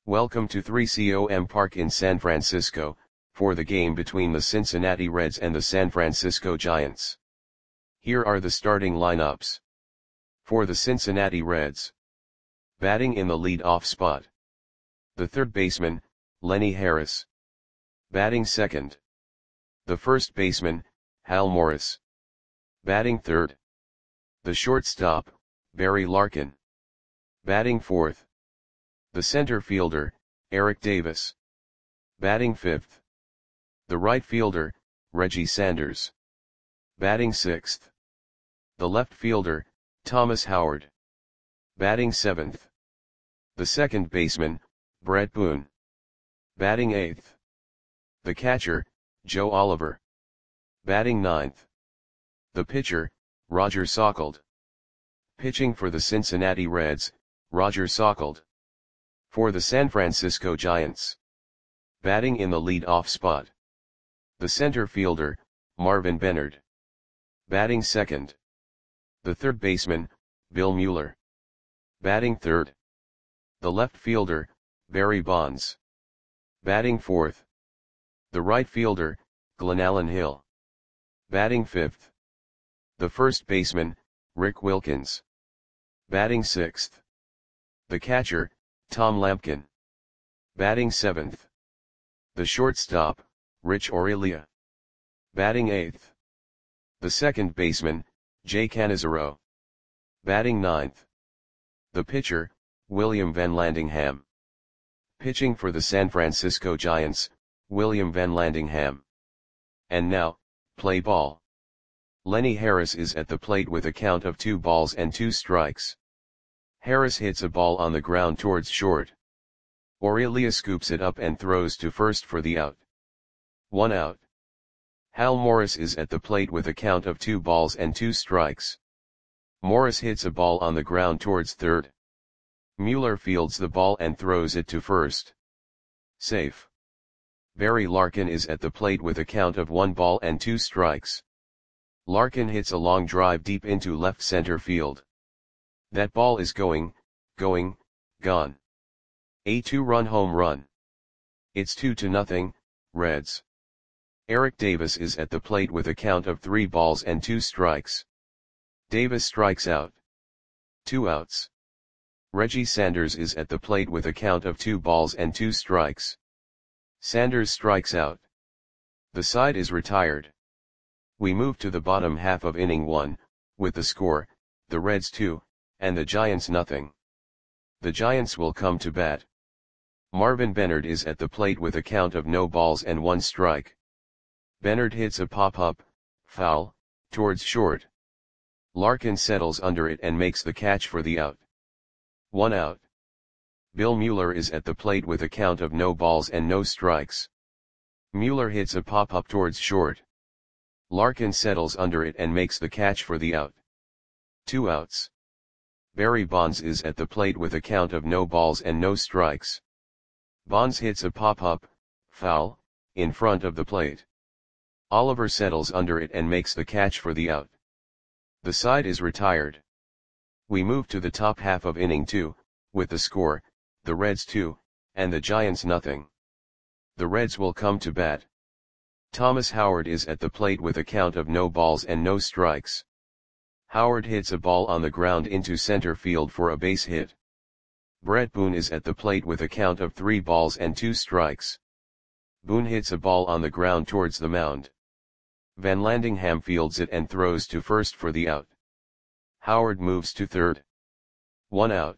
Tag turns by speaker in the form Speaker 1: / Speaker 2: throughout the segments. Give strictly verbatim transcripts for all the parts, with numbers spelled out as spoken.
Speaker 1: Welcome to three C O M Park in San Francisco, for the game between the Cincinnati Reds and the San Francisco Giants. Here are the starting lineups. For the Cincinnati Reds. Batting in the lead-off spot. The third baseman, Lenny Harris. Batting second. The first baseman, Hal Morris. Batting third. The shortstop, Barry Larkin. Batting fourth. The center fielder, Eric Davis. Batting fifth. The right fielder, Reggie Sanders. Batting sixth. The left fielder, Thomas Howard. Batting seventh. The second baseman, Bret Boone. Batting eighth. The catcher, Joe Oliver. Batting ninth. The pitcher, Roger Sockold. Pitching for the Cincinnati Reds, Roger Sockold. For the San Francisco Giants. Batting in the lead-off spot. The center fielder, Marvin Benard. Batting second. The third baseman, Bill Mueller. Batting third. The left fielder, Barry Bonds. Batting fourth. The right fielder, Glenallen Hill. Batting fifth. The first baseman, Rick Wilkins. Batting sixth. The catcher, Tom Lampkin. Batting seventh. The shortstop, Rich Aurelia. Batting eighth. The second baseman, Jay Canizaro. Batting ninth. The pitcher, William Van Landingham. Pitching for the San Francisco Giants, William Van Landingham. And now, play ball. Lenny Harris is at the plate with a count of two balls and two strikes. Harris hits a ball on the ground towards short. Aurelia scoops it up and throws to first for the out. One out. Hal Morris is at the plate with a count of two balls and two strikes. Morris hits a ball on the ground towards third. Mueller fields the ball and throws it to first. Safe. Barry Larkin is at the plate with a count of one ball and two strikes. Larkin hits a long drive deep into left center field. That ball is going, going, gone. A two-run home run. It's two to nothing, Reds. Eric Davis is at the plate with a count of three balls and two strikes. Davis strikes out. Two outs. Reggie Sanders is at the plate with a count of two balls and two strikes. Sanders strikes out. The side is retired. We move to the bottom half of inning one, with the score, the Reds two, and the Giants nothing. The Giants will come to bat. Marvin Benard is at the plate with a count of no balls and one strike. Benard hits a pop-up, foul, towards short. Larkin settles under it and makes the catch for the out. One out. Bill Mueller is at the plate with a count of no balls and no strikes. Mueller hits a pop-up towards short. Larkin settles under it and makes the catch for the out. Two outs. Barry Bonds is at the plate with a count of no balls and no strikes. Bonds hits a pop-up, foul, in front of the plate. Oliver settles under it and makes the catch for the out. The side is retired. We move to the top half of inning two, with the score, the Reds two, and the Giants nothing. The Reds will come to bat. Thomas Howard is at the plate with a count of no balls and no strikes. Howard hits a ball on the ground into center field for a base hit. Bret Boone is at the plate with a count of three balls and two strikes. Boone hits a ball on the ground towards the mound. Van Landingham fields it and throws to first for the out. Howard moves to third. One out.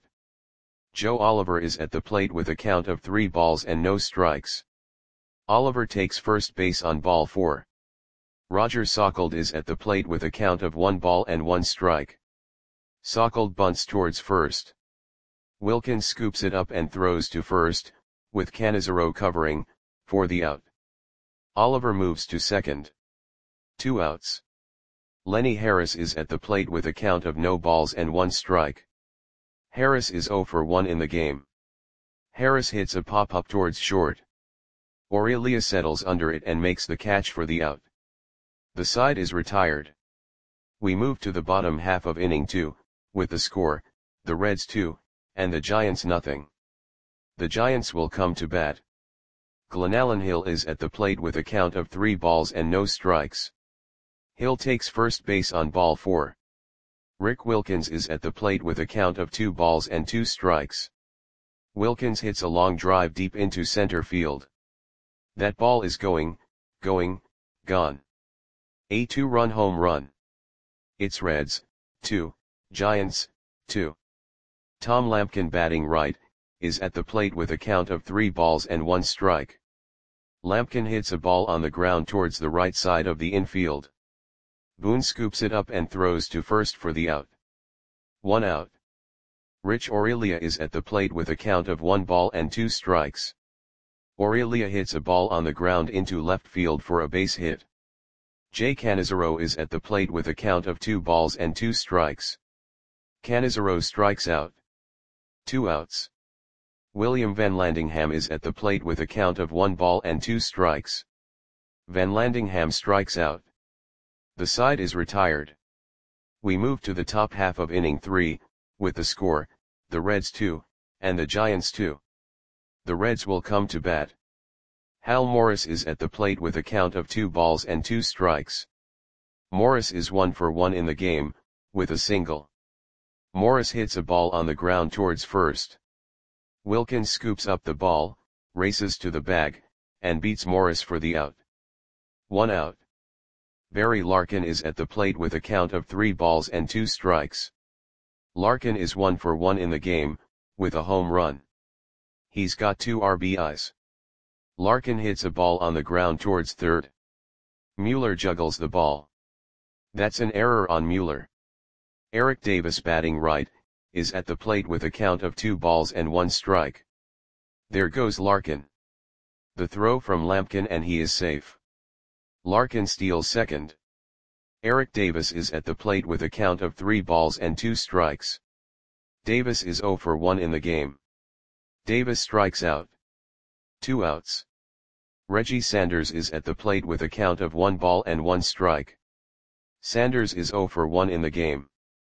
Speaker 1: Joe Oliver is at the plate with a count of three balls and no strikes. Oliver takes first base on ball four. Roger Sockold is at the plate with a count of one ball and one strike. Sockold bunts towards first. Wilkins scoops it up and throws to first, with Canizaro covering, for the out. Oliver moves to second. Two outs. Lenny Harris is at the plate with a count of no balls and one strike. Harris is zero for one in the game. Harris hits a pop-up towards short. Aurelia settles under it and makes the catch for the out. The side is retired. We move to the bottom half of inning two, with the score, the Reds two, and the Giants nothing. The Giants will come to bat. Glenallen Hill is at the plate with a count of three balls and no strikes. Hill takes first base on ball four. Rick Wilkins is at the plate with a count of two balls and two strikes. Wilkins hits a long drive deep into center field. That ball is going, going, gone. A two-run home run. It's Reds, two, Giants, two. Tom Lampkin, batting right, is at the plate with a count of three balls and one strike. Lampkin hits a ball on the ground towards the right side of the infield. Boone scoops it up and throws to first for the out. One out. Rich Aurelia is at the plate with a count of one ball and two strikes. Aurelia hits a ball on the ground into left field for a base hit. Jay Canizaro is at the plate with a count of two balls and two strikes. Canizaro strikes out. Two outs. William Van Landingham is at the plate with a count of one ball and two strikes. Van Landingham strikes out. The side is retired. We move to the top half of inning three, with the score, the Reds two, and the Giants two. The Reds will come to bat. Hal Morris is at the plate with a count of two balls and two strikes. Morris is one for one in the game, with a single. Morris hits a ball on the ground towards first. Wilkins scoops up the ball, races to the bag, and beats Morris for the out. One out. Barry Larkin is at the plate with a count of three balls and two strikes. Larkin is one for one in the game, with a home run. He's got two R B Is. Larkin hits a ball on the ground towards third. Mueller juggles the ball. That's an error on Mueller. Eric Davis, batting right, is at the plate with a count of two balls and one strike. There goes Larkin. The throw from Lampkin and he is safe. Larkin steals second. Eric Davis is at the plate with a count of three balls and two strikes. Davis is zero for one in the game. Davis strikes out. Two outs. Reggie Sanders is at the plate with a count of one ball and one strike. Sanders is zero for one in the game.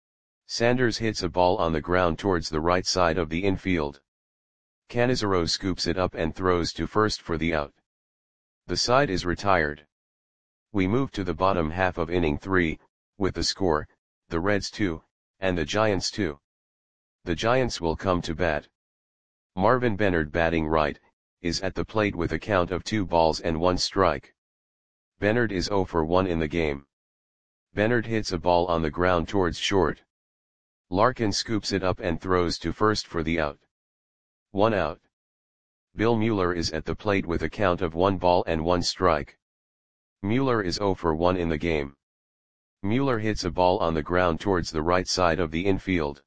Speaker 1: Sanders hits a ball on the ground towards the right side of the infield. Canizaro scoops it up and throws to first for the out. The side is retired. We move to the bottom half of inning three, with the score, the Reds two, and the Giants two. The Giants will come to bat. Marvin Bennard, batting right, is at the plate with a count of two balls and one strike. Bennard is zero for one in the game. Bennard hits a ball on the ground towards short. Larkin scoops it up and throws to first for the out. One out. Bill Mueller is at the plate with a count of one ball and one strike. Mueller is zero for one in the game. Mueller hits a ball on the ground towards the right side of the infield.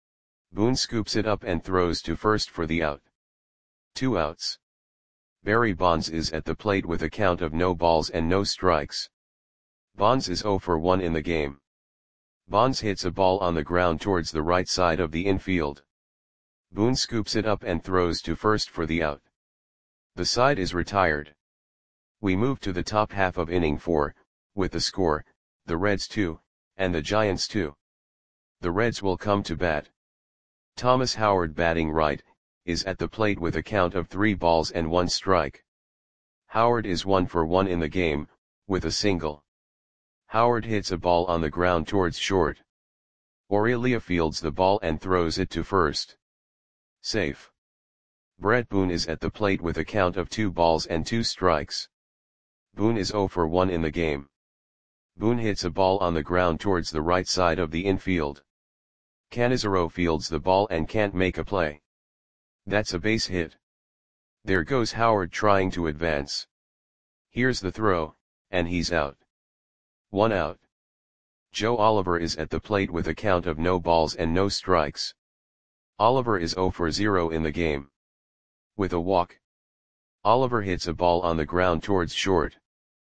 Speaker 1: Boone scoops it up and throws to first for the out. Two outs. Barry Bonds is at the plate with a count of no balls and no strikes. Bonds is zero for one in the game. Bonds hits a ball on the ground towards the right side of the infield. Boone scoops it up and throws to first for the out. The side is retired. We move to the top half of inning four, with the score, the Reds two, and the Giants two. The Reds will come to bat. Thomas Howard, batting right, is at the plate with a count of three balls and one strike. Howard is one for one in the game, with a single. Howard hits a ball on the ground towards short. Aurelia fields the ball and throws it to first. Safe. Brett Boone is at the plate with a count of two balls and two strikes. Boone is zero for one in the game. Boone hits a ball on the ground towards the right side of the infield. Canizaro fields the ball and can't make a play. That's a base hit. There goes Howard trying to advance. Here's the throw, and he's out. One out. Joe Oliver is at the plate with a count of no balls and no strikes. Oliver is zero for zero in the game. With a walk. Oliver hits a ball on the ground towards short.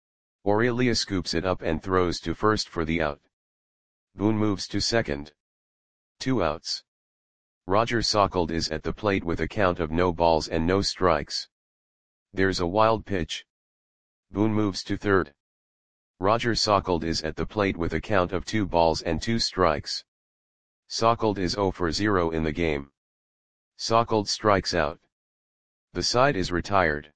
Speaker 1: Aurelia scoops it up and throws to first for the out. Boone moves to second. Two outs. Roger Sockold is at the plate with a count of no balls and no strikes. There's a wild pitch. Boone moves to third. Roger Sockold is at the plate with a count of two balls and two strikes. Sockold is zero for zero in the game. Sockold strikes out. The side is retired.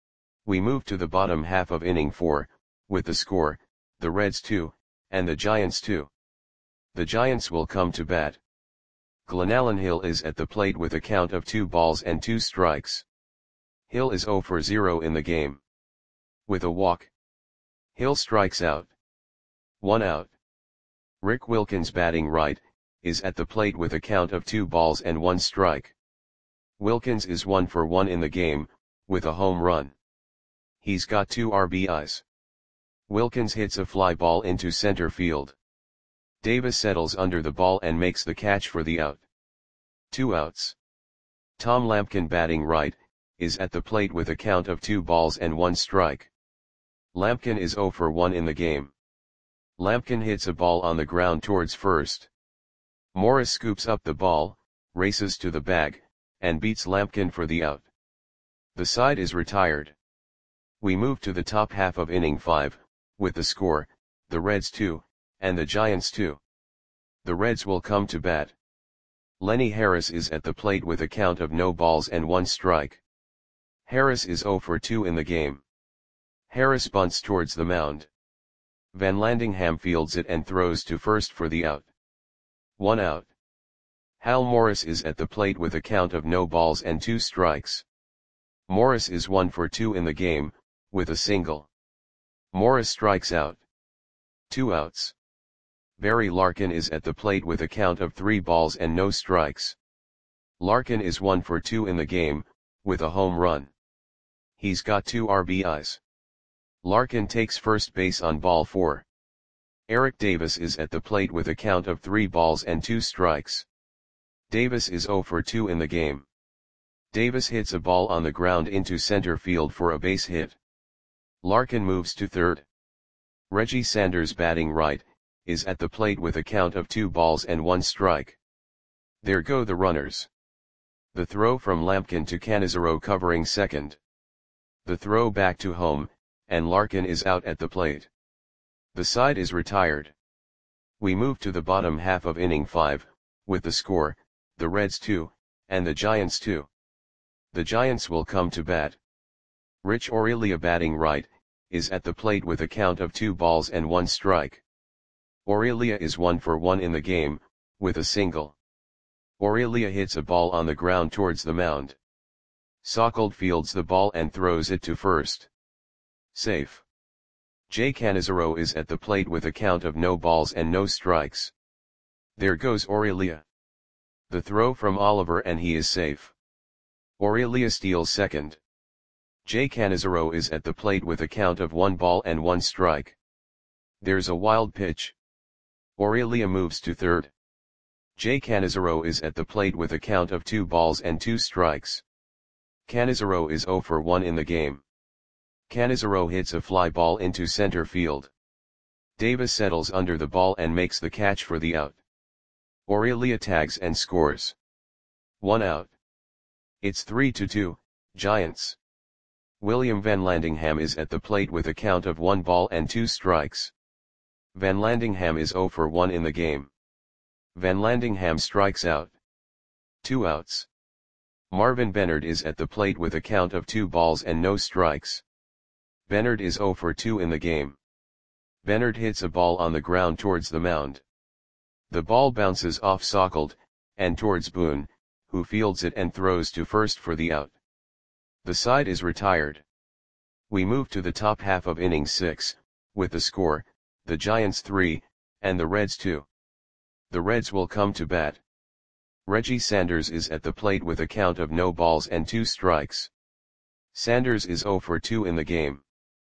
Speaker 1: We move to the bottom half of inning four, with the score, the Reds two, and the Giants two. The Giants will come to bat. Glenallen Hill is at the plate with a count of two balls and two strikes. Hill is zero for zero in the game. With a walk, Hill strikes out. One out. Rick Wilkins, batting right, is at the plate with a count of two balls and one strike. Wilkins is one for one in the game, with a home run. He's got two R B Is. Wilkins hits a fly ball into center field. Davis settles under the ball and makes the catch for the out. Two outs. Tom Lampkin, batting right, is at the plate with a count of two balls and one strike. Lampkin is zero for one in the game. Lampkin hits a ball on the ground towards first. Morris scoops up the ball, races to the bag, and beats Lampkin for the out. The side is retired. We move to the top half of inning five, with the score, the Reds two, and the Giants two. The Reds will come to bat. Lenny Harris is at the plate with a count of no balls and one strike. Harris is zero for two in the game. Harris bunts towards the mound. Van Landingham fields it and throws to first for the out. One out. Hal Morris is at the plate with a count of no balls and two strikes. Morris is one for two in the game, with a single. Morris strikes out. Two outs. Barry Larkin is at the plate with a count of three balls and no strikes. Larkin is one for two in the game, with a home run. He's got two R B Is. Larkin takes first base on ball four. Eric Davis is at the plate with a count of three balls and two strikes. Davis is zero for two in the game. Davis hits a ball on the ground into center field for a base hit. Larkin moves to third. Reggie Sanders, batting right, is at the plate with a count of two balls and one strike. There go the runners. The throw from Lampkin to Canizaro covering second. The throw back to home, and Larkin is out at the plate. The side is retired. We move to the bottom half of inning five, with the score, the Reds two, and the Giants two. The Giants will come to bat. Rich Aurelia, batting right, is at the plate with a count of two balls and one strike. Aurelia is one for one in the game, with a single. Aurelia hits a ball on the ground towards the mound. Sokold fields the ball and throws it to first. Safe. Jay Canizaro is at the plate with a count of no balls and no strikes. There goes Aurelia. The throw from Oliver and he is safe. Aurelia steals second. Jay Canizaro is at the plate with a count of one ball and one strike. There's a wild pitch. Aurelia moves to third. Jay Canizaro is at the plate with a count of two balls and two strikes. Canizaro is zero for one in the game. Canizaro hits a fly ball into center field. Davis settles under the ball and makes the catch for the out. Aurelia tags and scores. One out. It's three to two, Giants. William Van Landingham is at the plate with a count of one ball and two strikes. Van Landingham is zero for one in the game. Van Landingham strikes out. Two outs. Marvin Bennard is at the plate with a count of two balls and no strikes. Bennard is zero for two in the game. Bennard hits a ball on the ground towards the mound. The ball bounces off Sokold, and towards Boone, who fields it and throws to first for the out. The side is retired. We move to the top half of inning six, with the score, the Giants three, and the Reds two. The Reds will come to bat. Reggie Sanders is at the plate with a count of no balls and two strikes. Sanders is zero for two in the game.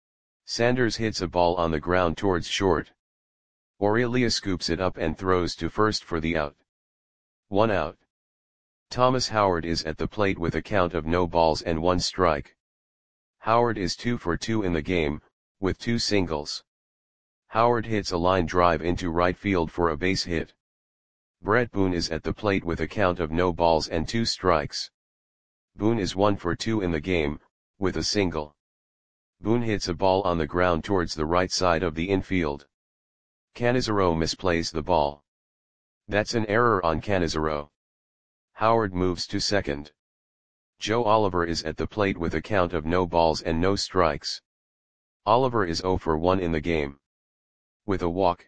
Speaker 1: Sanders hits a ball on the ground towards short. Aurelia scoops it up and throws to first for the out. One out. Thomas Howard is at the plate with a count of no balls and one strike. Howard is two for two in the game, with two singles. Howard hits a line drive into right field for a base hit. Brett Boone is at the plate with a count of no balls and two strikes. Boone is one for two in the game, with a single. Boone hits a ball on the ground towards the right side of the infield. Canizaro misplays the ball. That's an error on Canizaro. Howard moves to second. Joe Oliver is at the plate with a count of no balls and no strikes. Oliver is zero for one in the game. With a walk,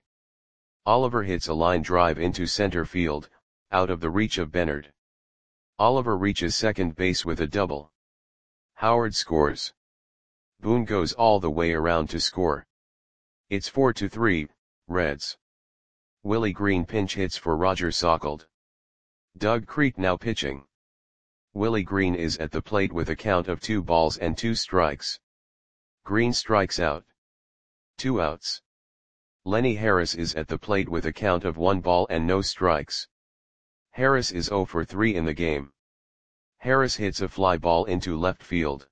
Speaker 1: Oliver hits a line drive into center field, out of the reach of Bennard. Oliver reaches second base with a double. Howard scores. Boone goes all the way around to score. It's four to three, Reds. Willie Green pinch hits for Roger Sockled. Doug Crete now pitching. Willie Green is at the plate with a count of two balls and two strikes. Green strikes out. Two outs. Lenny Harris is at the plate with a count of one ball and no strikes. Harris is zero for three in the game. Harris hits a fly ball into left field.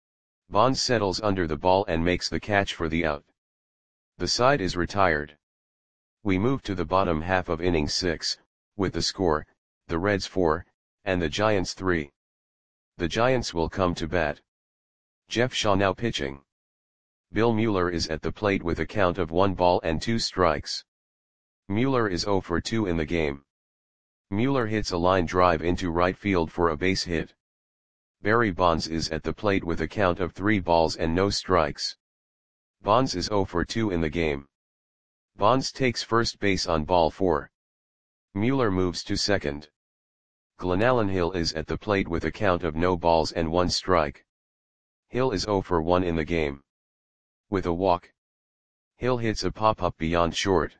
Speaker 1: Bonds settles under the ball and makes the catch for the out. The side is retired. We move to the bottom half of inning six, with the score, the Reds four, and the Giants three. The Giants will come to bat. Jeff Shaw now pitching. Bill Mueller is at the plate with a count of one ball and two strikes. Mueller is zero for two in the game. Mueller hits a line drive into right field for a base hit. Barry Bonds is at the plate with a count of three balls and no strikes. Bonds is zero for two in the game. Bonds takes first base on ball four. Mueller moves to second. Glenallen Hill is at the plate with a count of no balls and one strike. Hill is zero for one in the game. With a walk, Hill hits a pop-up beyond short.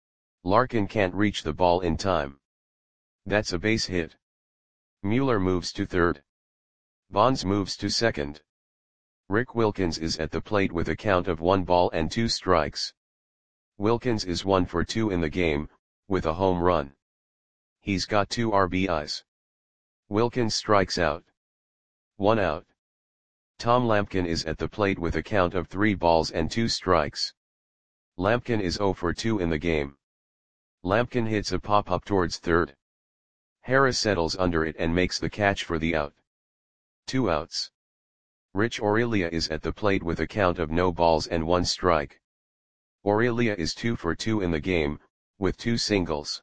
Speaker 1: Larkin can't reach the ball in time. That's a base hit. Mueller moves to third. Bonds moves to second. Rick Wilkins is at the plate with a count of one ball and two strikes. Wilkins is one for two in the game, with a home run. He's got two R B Is. Wilkins strikes out. One out. Tom Lampkin is at the plate with a count of three balls and two strikes. Lampkin is zero for two in the game. Lampkin hits a pop-up towards third. Harris settles under it and makes the catch for the out. Two outs. Rich Aurelia is at the plate with a count of no balls and one strike. Aurelia is two for two in the game, with two singles.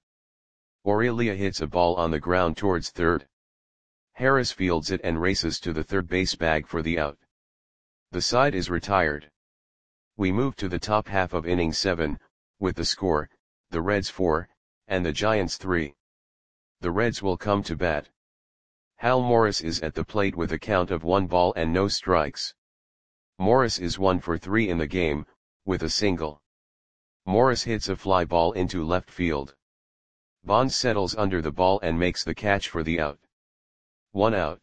Speaker 1: Aurelia hits a ball on the ground towards third. Harris fields it and races to the third base bag for the out. The side is retired. We move to the top half of inning seven, with the score, the Reds four, and the Giants three. The Reds will come to bat. Hal Morris is at the plate with a count of one ball and no strikes. Morris is one for three in the game, with a single. Morris hits a fly ball into left field. Bonds settles under the ball and makes the catch for the out. One out.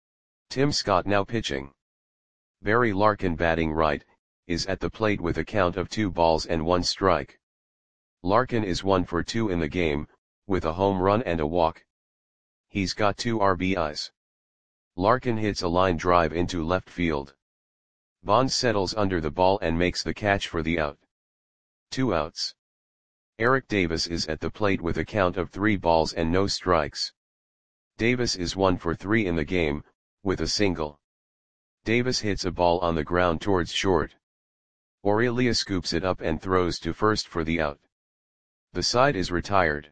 Speaker 1: Tim Scott now pitching. Barry Larkin batting right, is at the plate with a count of two balls and one strike. Larkin is one for two in the game, with a home run and a walk. He's got two R B Is. Larkin hits a line drive into left field. Bonds settles under the ball and makes the catch for the out. Two outs. Eric Davis is at the plate with a count of three balls and no strikes. Davis is one for three in the game, with a single. Davis hits a ball on the ground towards short. Aurelia scoops it up and throws to first for the out. The side is retired.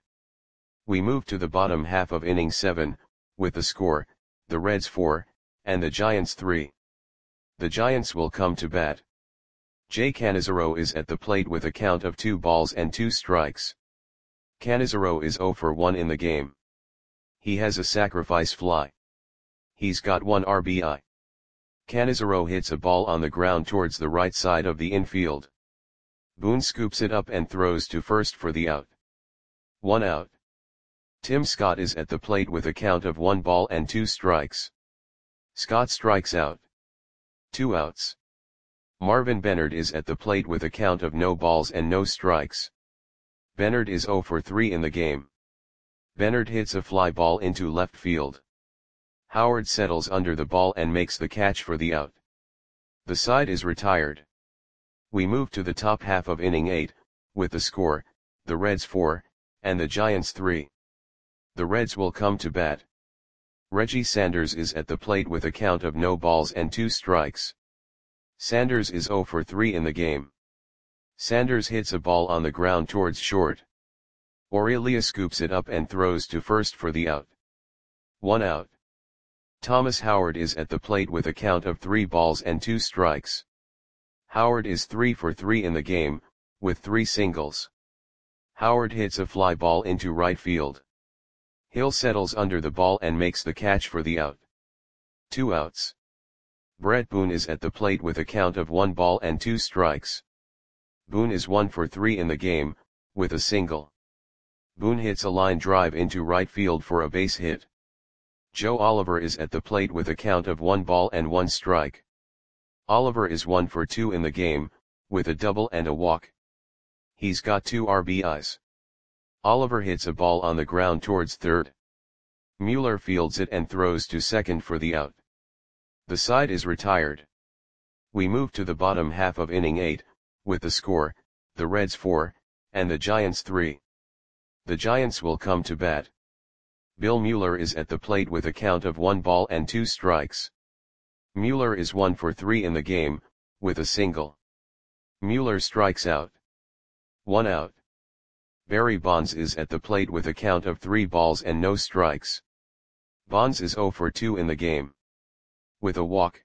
Speaker 1: We move to the bottom half of inning seven, with the score, the Reds four, and the Giants three. The Giants will come to bat. Jay Canizaro is at the plate with a count of two balls and two strikes. Canizaro is zero for one in the game. He has a sacrifice fly. He's got one R B I. Canizaro hits a ball on the ground towards the right side of the infield. Boone scoops it up and throws to first for the out. One out. Tim Scott is at the plate with a count of one ball and two strikes. Scott strikes out. Two outs. Marvin Bennard is at the plate with a count of no balls and no strikes. Bennard is zero for three in the game. Bennard hits a fly ball into left field. Howard settles under the ball and makes the catch for the out. The side is retired. We move to the top half of inning eight, with the score, the Reds four, and the Giants three. The Reds will come to bat. Reggie Sanders is at the plate with a count of no balls and two strikes. Sanders is zero for three in the game. Sanders hits a ball on the ground towards short. Aurelia scoops it up and throws to first for the out. One out. Thomas Howard is at the plate with a count of three balls and two strikes. Howard is three for three in the game, with three singles. Howard hits a fly ball into right field. Hill settles under the ball and makes the catch for the out. Two outs. Brett Boone is at the plate with a count of one ball and two strikes. Boone is one for three in the game, with a single. Boone hits a line drive into right field for a base hit. Joe Oliver is at the plate with a count of one ball and one strike. Oliver is one for two in the game, with a double and a walk. He's got two R B Is. Oliver hits a ball on the ground towards third. Mueller fields it and throws to second for the out. The side is retired. We move to the bottom half of inning eight, with the score, the Reds four, and the Giants three. The Giants will come to bat. Bill Mueller is at the plate with a count of one ball and two strikes. Mueller is one for three in the game, with a single. Mueller strikes out. One out. Barry Bonds is at the plate with a count of three balls and no strikes. Bonds is zero for two in the game. With a walk.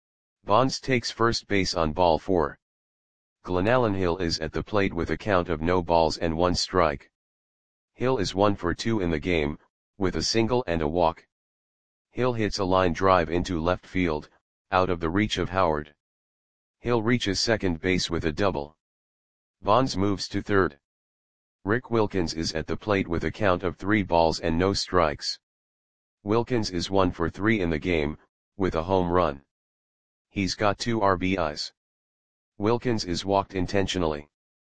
Speaker 1: Bonds takes first base on ball four. Glenallen Hill is at the plate with a count of no balls and one strike. Hill is one for two in the game, with a single and a walk. Hill hits a line drive into left field, out of the reach of Howard. Hill reaches second base with a double. Bonds moves to third. Rick Wilkins is at the plate with a count of three balls and no strikes. Wilkins is one for three in the game, with a home run. He's got two R B Is. Wilkins is walked intentionally.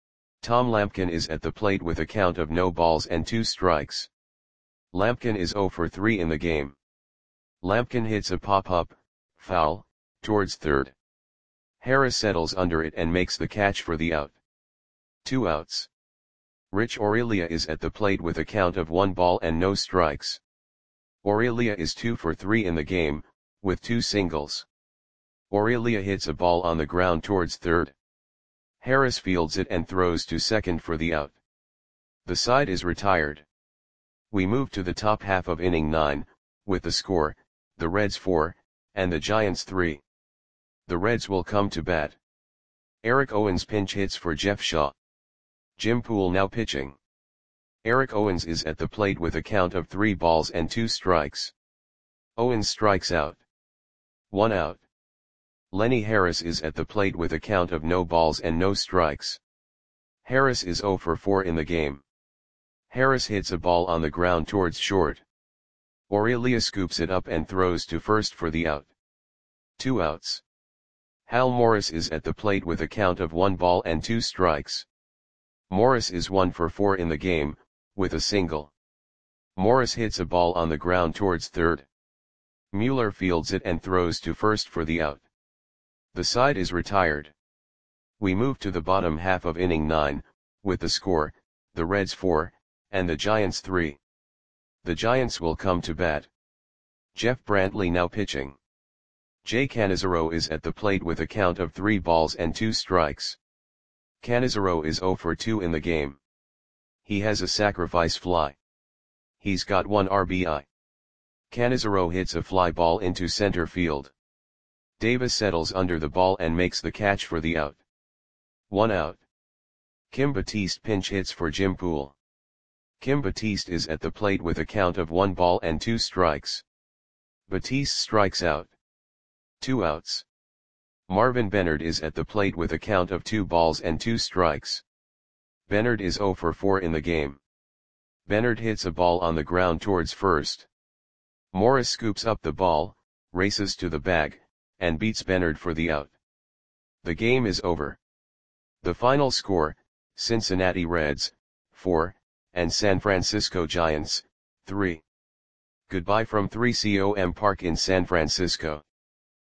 Speaker 1: Tom Lampkin is at the plate with a count of no balls and two strikes. Lampkin is zero for three in the game. Lampkin hits a pop-up, foul, towards third. Harris settles under it and makes the catch for the out. Two outs. Rich Aurelia is at the plate with a count of one ball and no strikes. Aurelia is two for three in the game, with two singles. Aurelia hits a ball on the ground towards third. Harris fields it and throws to second for the out. The side is retired. We move to the top half of inning nine, with the score, the Reds four, and the Giants three. The Reds will come to bat. Eric Owens pinch hits for Jeff Shaw. Jim Poole now pitching. Eric Owens is at the plate with a count of three balls and two strikes. Owens strikes out. One out. Lenny Harris is at the plate with a count of no balls and no strikes. Harris is zero for four in the game. Harris hits a ball on the ground towards short. Aurelia scoops it up and throws to first for the out. Two outs. Hal Morris is at the plate with a count of one ball and two strikes. Morris is one for four in the game, with a single. Morris hits a ball on the ground towards third. Mueller fields it and throws to first for the out. The side is retired. We move to the bottom half of inning nine, with the score, the Reds four, and the Giants three. The Giants will come to bat. Jeff Brantley now pitching. Jay Canizaro is at the plate with a count of three balls and two strikes. Canizaro is zero for two in the game. He has a sacrifice fly. He's got one R B I. Canizaro hits a fly ball into center field. Davis settles under the ball and makes the catch for the out. One out. Kim Batiste pinch hits for Jim Poole. Kim Batiste is at the plate with a count of one ball and two strikes. Batiste strikes out. Two outs. Marvin Bennard is at the plate with a count of two balls and two strikes. Bennard is zero for four in the game. Bennard hits a ball on the ground towards first. Morris scoops up the ball, races to the bag, and beats Bennard for the out. The game is over. The final score, Cincinnati Reds, four, and San Francisco Giants, three. Goodbye from three C O M Park in San Francisco.